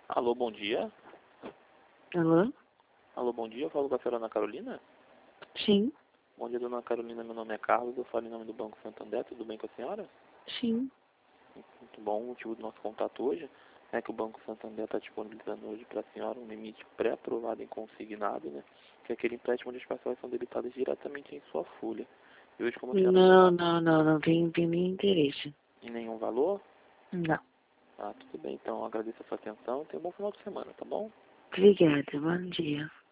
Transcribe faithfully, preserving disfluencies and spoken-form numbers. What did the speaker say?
Alô, bom dia. Alô? Alô, bom dia. Eu falo com a senhora Ana Carolina. Sim, Bom dia, dona Carolina. Meu nome é Carlos. Eu falo em nome do Banco Santander. Tudo bem com a senhora? sim. Muito bom. O motivo do nosso contato hoje é que o Banco Santander está disponibilizando hoje para a senhora um limite pré-aprovado em consignado, né? Que é aquele empréstimo onde as parcelas são debitadas diretamente em sua folha. E hoje, como a senhora não Não, está não, não, não tem, tem nem interesse. em nenhum valor, Não. ah, tudo bem. Então, eu agradeço a sua atenção e tenha um bom final de semana, tá bom? Obrigada, bom dia.